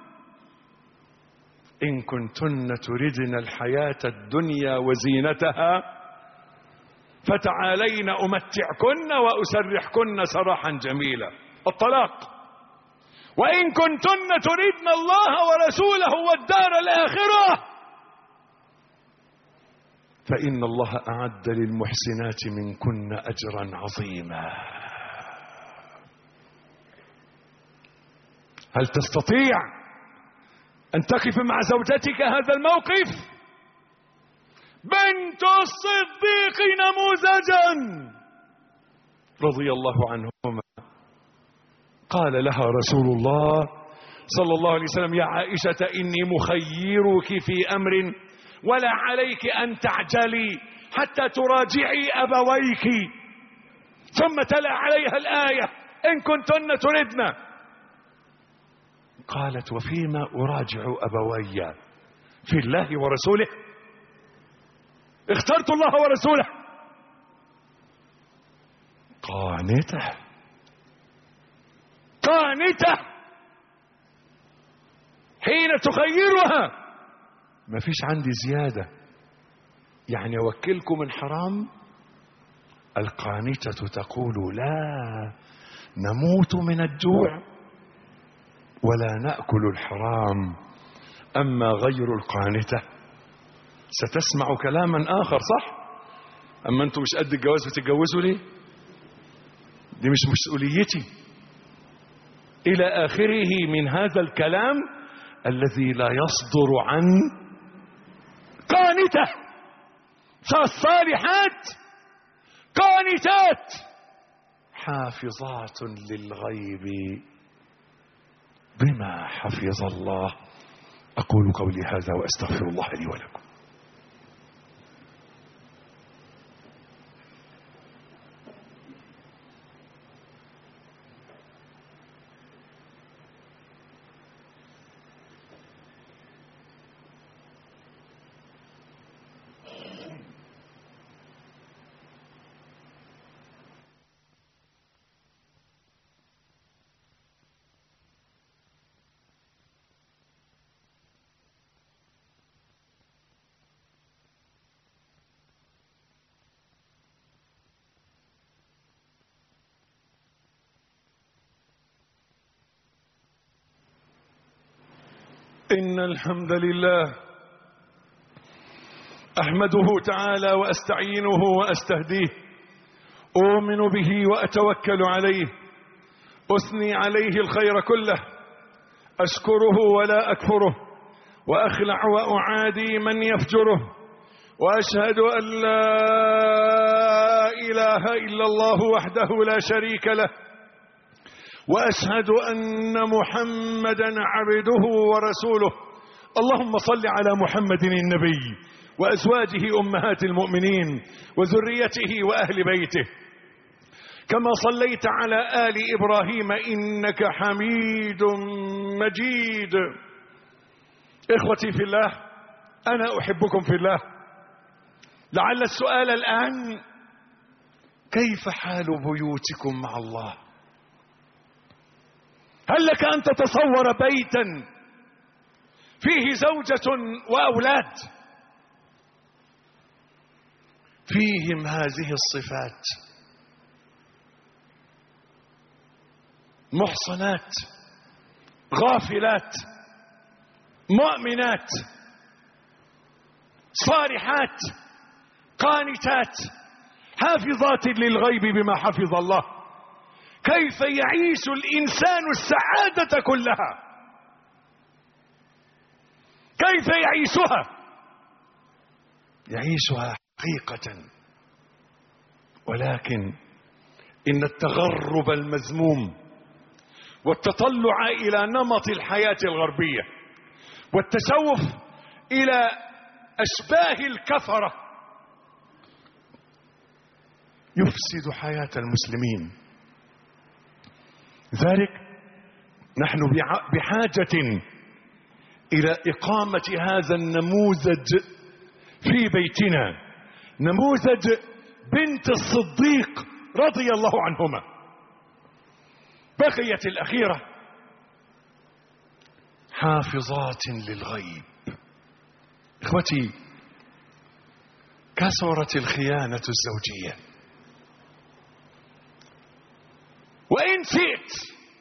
Speaker 3: إن كنتن تردن الحياة الدنيا وزينتها فتعالين أمتعكن وأسرحكن سراحا جميلا، الطلاق. وإن كنتن تردن الله ورسوله والدار الآخرة فإن الله أعد للمحسنات منكن أجرا عظيما. هل تستطيع أن تقف مع زوجتك هذا الموقف؟ بنت الصديق نموذجا رضي الله عنهما. قال لها رسول الله صلى الله عليه وسلم: يا عائشة إني مخيرك في أمر ولا عليك أن تعجلي حتى تراجعي أبويك. ثم تلا عليها الآية: إن كنتن تردن. قالت: وفيما أراجع أبوي؟ في الله ورسوله. اخترت الله ورسوله. قانتة حين تخيرها. ما فيش عندي زيادة، يعني أوكلكم من حرام. القانتة تقول: لا نموت من الجوع ولا نأكل الحرام. أما غير القانتة ستسمع كلاما آخر، صح؟ أما أنتم مش قد الجواز بتتجوزوا ليه؟ دي مش مسؤوليتي، إلى آخره من هذا الكلام الذي لا يصدر عن قانتة. فالصالحات قانتات حافظات للغيب بما حفظ الله. أقول قولي هذا وأستغفر الله لي ولكم. إن الحمد لله أحمده تعالى وأستعينه وأستهديه، أؤمن به وأتوكل عليه، أثني عليه الخير كله، أشكره ولا أكفره، وأخلع وأعادي من يفجره، وأشهد أن لا إله إلا الله وحده لا شريك له، وأشهد أن محمدا عبده ورسوله. اللهم صل على محمد النبي وأزواجه أمهات المؤمنين وذريته وأهل بيته، كما صليت على آل إبراهيم إنك حميد مجيد. إخوتي في الله، أنا أحبكم في الله. لعل السؤال الآن: كيف حال بيوتكم مع الله؟ هل لك أن تتصور بيتا فيه زوجة وأولاد فيهم هذه الصفات، محصنات غافلات مؤمنات صالحات قانتات حافظات للغيب بما حفظ الله؟ كيف يعيش الإنسان السعادة كلها؟ كيف يعيشها؟ يعيشها حقيقة، ولكن إن التغرب المذموم والتطلع إلى نمط الحياة الغربية والتشوف إلى أشباه الكفرة يفسد حياة المسلمين. لذلك نحن بحاجة إلى إقامة هذا النموذج في بيتنا، نموذج بنت الصديق رضي الله عنهما. بقيت الأخيرة: حافظات للغيب. إخوتي، كثرت الخيانة الزوجية، وإن شئت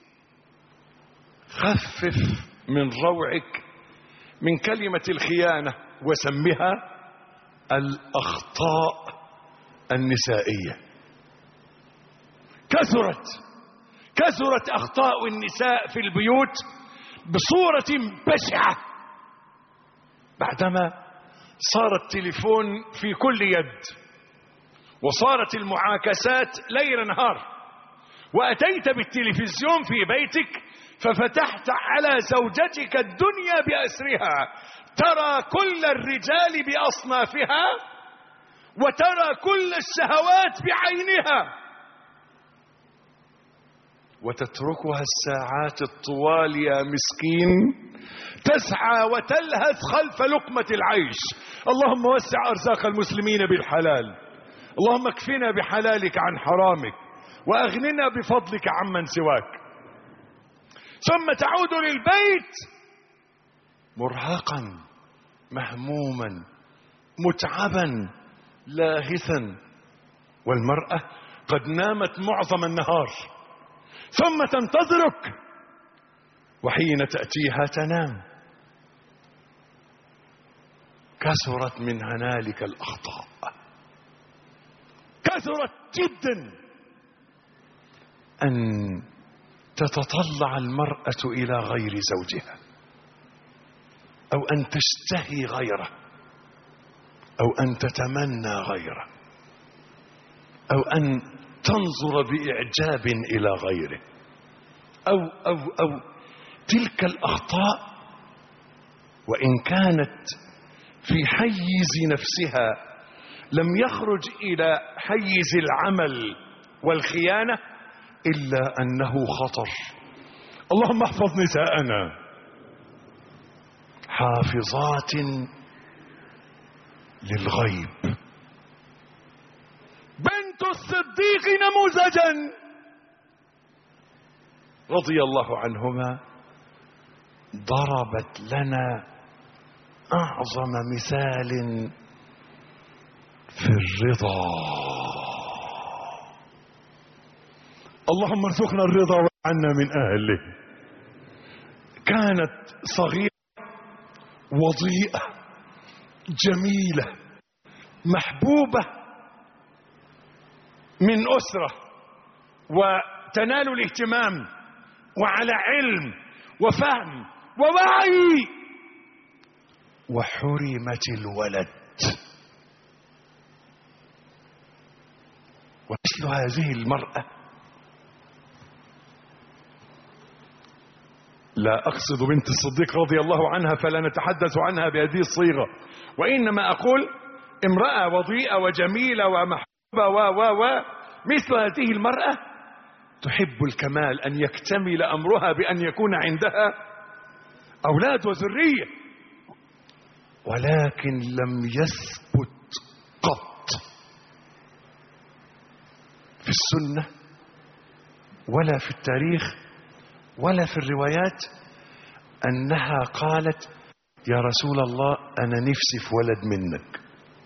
Speaker 3: خفف من روعك من كلمة الخيانة وسمها الأخطاء النسائية. كثرت أخطاء النساء في البيوت بصورة بشعة بعدما صار التليفون في كل يد، وصارت المعاكسات ليل نهار، وأتيت بالتلفزيون في بيتك ففتحت على زوجتك الدنيا بأسرها، ترى كل الرجال بأصنافها وترى كل الشهوات بعينها، وتتركها الساعات الطوال يا مسكين تسعى وتلهث خلف لقمة العيش. اللهم وسع أرزاق المسلمين بالحلال، اللهم اكفنا بحلالك عن حرامك، وأغننا بفضلك عمن سواك. ثم تعود للبيت مرهقا مهموما متعبا لاهثا، والمرأة قد نامت معظم النهار، ثم تنتظرك، وحين تأتيها تنام. كثرت من هنالك الأخطاء، كثرت جدا، أن تتطلع المرأة إلى غير زوجها، أو أن تشتهي غيره، أو أن تتمنى غيره، أو أن تنظر بإعجاب إلى غيره، أو تلك الأخطاء وإن كانت في حيز نفسها لم يخرج إلى حيز العمل والخيانة، إلا أنه خطر. اللهم احفظ نساءنا حافظات للغيب. بنت الصديق نموذجا رضي الله عنهما ضربت لنا أعظم مثال في الرضا. اللهم ارزقنا الرضا وعنا من أهله. كانت صغيرة وضيئة جميلة محبوبة من أسرة وتنال الاهتمام وعلى علم وفهم ووعي، وحرمت الولد. ومثل هذه المرأة لا أقصد بنت الصديق رضي الله عنها فلا نتحدث عنها بهذه الصيغة، وإنما أقول امرأة وضيئة وجميلة ومحبوبة مثل هذه المرأة تحب الكمال، أن يكتمل أمرها بأن يكون عندها أولاد وذرية، ولكن لم يثبت قط في السنة ولا في التاريخ ولا في الروايات أنها قالت يا رسول الله أنا نفسي في ولد منك.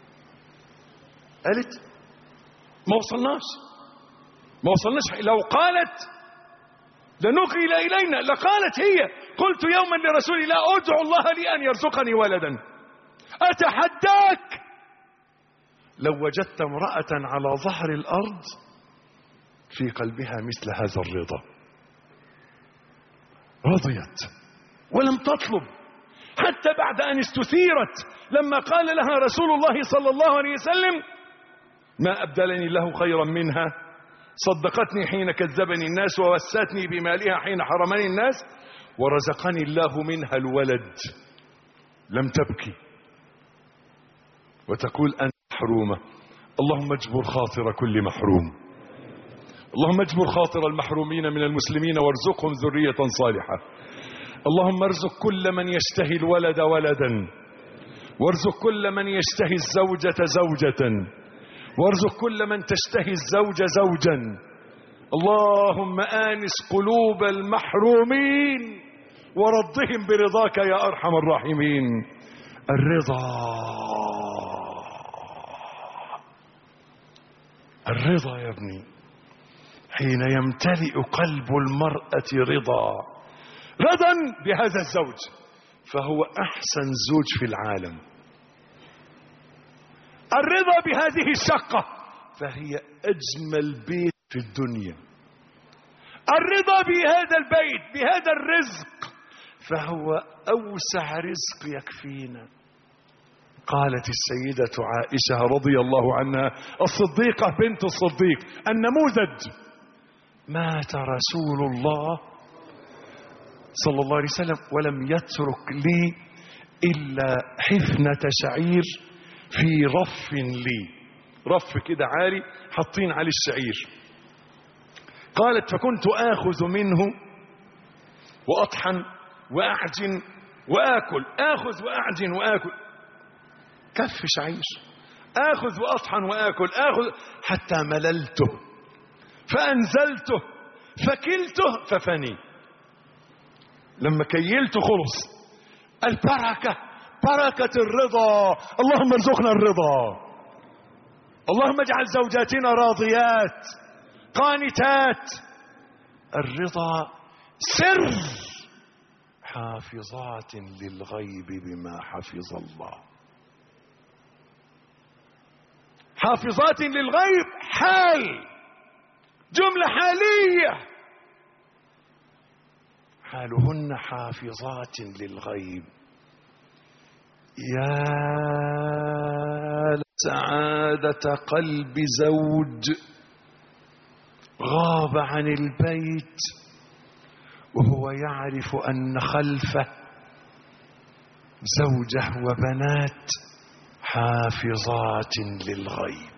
Speaker 3: قالت ما وصلناش. لو قالت لنقل إلينا لقالت هي قلت يوما لرسول الله أدعو الله لي أن يرزقني ولدا. أتحداك لو وجدت امرأة على ظهر الأرض في قلبها مثل هذا الرضا، رضيت ولم تطلب حتى بعد أن استثيرت، لما قال لها رسول الله صلى الله عليه وسلم ما أبدلني الله خيرا منها، صدقتني حين كذبني الناس ووساتني بمالها حين حرمني الناس ورزقني الله منها الولد، لم تبكي وتقول أنا محرومة. اللهم اجبر خاطر كل محروم، اللهم اجبر خاطر المحرومين من المسلمين وارزقهم ذرية صالحة. اللهم ارزق كل من يشتهي الولد ولدا، وارزق كل من يشتهي الزوجة زوجة، وارزق كل من تشتهي الزوج زوجا. اللهم آنس قلوب المحرومين وردهم برضاك يا أرحم الراحمين. الرضا يا ابني حين يمتلئ قلب المرأة رضا بهذا الزوج فهو أحسن زوج في العالم. الرضا بهذه الشقة فهي أجمل بيت في الدنيا. الرضا بهذا البيت بهذا الرزق فهو أوسع رزق يكفينا. قالت السيدة عائشة رضي الله عنها الصديقة بنت الصديق النموذج: مات رسول الله صلى الله عليه وسلم ولم يترك لي إلا حفنة شعير في رف لي، رف كده عالي حاطين عليه الشعير. قالت: فكنت آخذ منه وأطحن وأعجن وآكل، آخذ وأعجن وآكل، كف شعير، آخذ وأطحن وآكل، آخذ حتى مللته فأنزلته فكلته ففني. لما كيلته خلص. البركة، بركة الرضا. اللهم ارزقنا الرضا. اللهم اجعل زوجاتنا راضيات قانتات. الرضا سر حافظات للغيب بما حفظ الله. حافظات للغيب حال، جملة حالية، حالهن حافظات للغيب. يا سعادة قلب زوج غاب عن البيت وهو يعرف أن خلفه زوجه وبنات حافظات للغيب،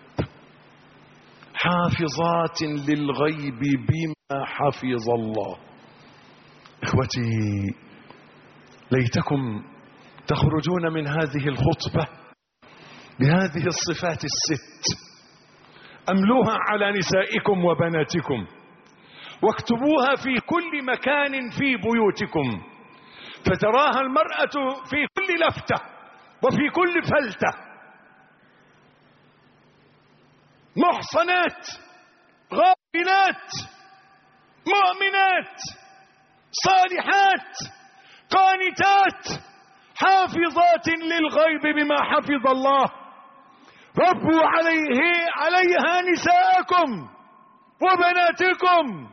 Speaker 3: حافظات للغيب بما حفظ الله. إخوتي، ليتكم تخرجون من هذه الخطبة بهذه الصفات الست، أملوها على نسائكم وبناتكم، واكتبوها في كل مكان في بيوتكم، فتراها المرأة في كل لفتة وفي كل فلتة. محصنات غافلات مؤمنات صالحات قانتات حافظات للغيب بما حفظ الله. ربوا عليها نساءكم وبناتكم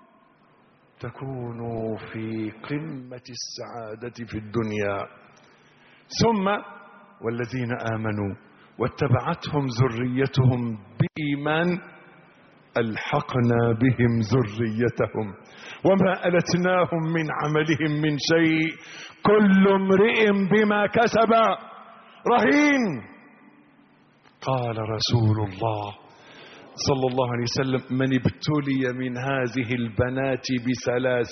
Speaker 3: تكونوا في قمة السعادة في الدنيا. ثم والذين آمنوا واتبعتهم ذريتهم بإيمان ألحقنا بهم ذريتهم وما ألتناهم من عملهم من شيء كل امرئ بما كسب رهين. قال رسول الله صلى الله عليه وسلم: من ابتلي من هذه البنات بثلاث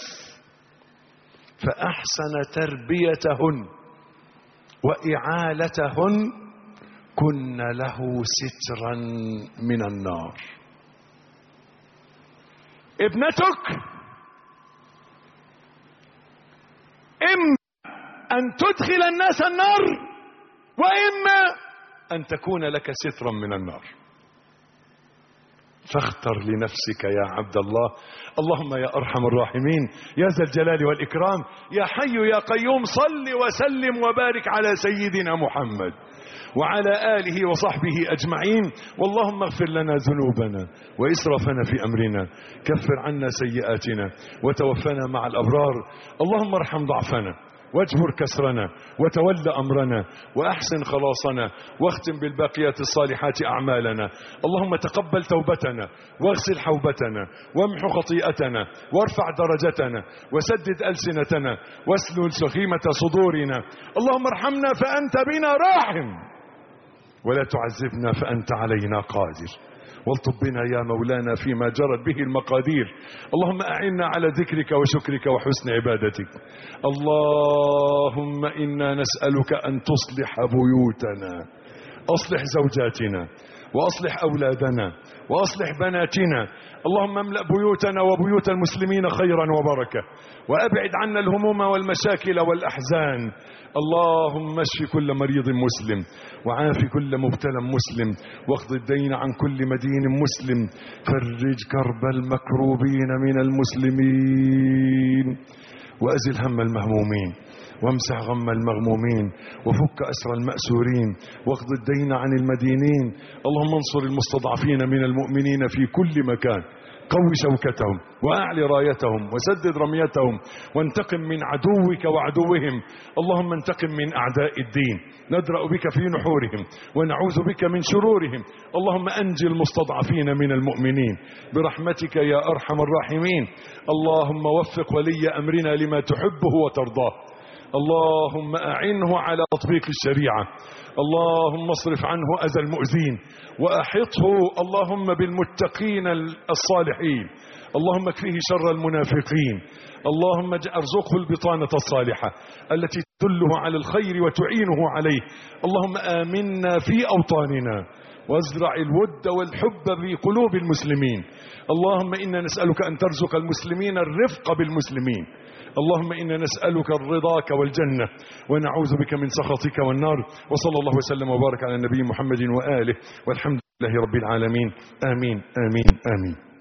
Speaker 3: فأحسن تربيتهن وإعالتهن كن له سترا من النار. ابنتك إما أن تدخل الناس النار وإما أن تكون لك سترا من النار، فاختر لنفسك يا عبد الله. اللهم يا أرحم الراحمين يا ذا الجلال والإكرام يا حي يا قيوم صل وسلم وبارك على سيدنا محمد وعلى آله وصحبه أجمعين. واللهم اغفر لنا ذنوبنا وإسرافنا في أمرنا، كفر عنا سيئاتنا وتوفنا مع الأبرار. اللهم ارحم ضعفنا واجبر كسرنا وتول أمرنا وأحسن خلاصنا واختم بالباقيات الصالحات أعمالنا. اللهم تقبل توبتنا واغسل حوبتنا وامحو خطيئتنا وارفع درجتنا وسدد ألسنتنا واسلل سخيمة صدورنا. اللهم ارحمنا فأنت بنا راحم ولا تعذبنا فأنت علينا قادر. والطب بنا يا مولانا فيما جرت به المقادير. اللهم أعنا على ذكرك وشكرك وحسن عبادتك. اللهم إنا نسألك أن تصلح بيوتنا، أصلح زوجاتنا وأصلح أولادنا وأصلح بناتنا. اللهم املأ بيوتنا وبيوت المسلمين خيرا وبركة، وأبعد عنا الهموم والمشاكل والأحزان. اللهم اشف كل مريض مسلم وعاف كل مبتلى مسلم، واقض الدين عن كل مدين مسلم، فرج كرب المكروبين من المسلمين، وأزل هم المهمومين، وامسح غم المغمومين، وفك أسر المأسورين، واقض الدين عن المدينين. اللهم انصر المستضعفين من المؤمنين في كل مكان، قوي شوكتهم وأعلي رايتهم وسدد رميتهم وانتقم من عدوك وعدوهم. اللهم انتقم من أعداء الدين، ندرأ بك في نحورهم ونعوذ بك من شرورهم. اللهم أنجي المستضعفين من المؤمنين برحمتك يا أرحم الراحمين. اللهم وفق ولي أمرنا لما تحبه وترضاه. اللهم أعنه على تطبيق الشريعة. اللهم اصرف عنه أذى المؤذين وأحطه اللهم بالمتقين الصالحين. اللهم اكفيه شر المنافقين. اللهم ارزقه البطانة الصالحة التي تدله على الخير وتعينه عليه. اللهم آمنا في أوطاننا وازرع الود والحب في قلوب المسلمين. اللهم إنا نسألك أن ترزق المسلمين الرفق بالمسلمين. اللهم إنا نسألك رضاك والجنة ونعوذ بك من سخطك والنار. وصلى الله وسلم وبارك على النبي محمد وآله والحمد لله رب العالمين. آمين آمين آمين.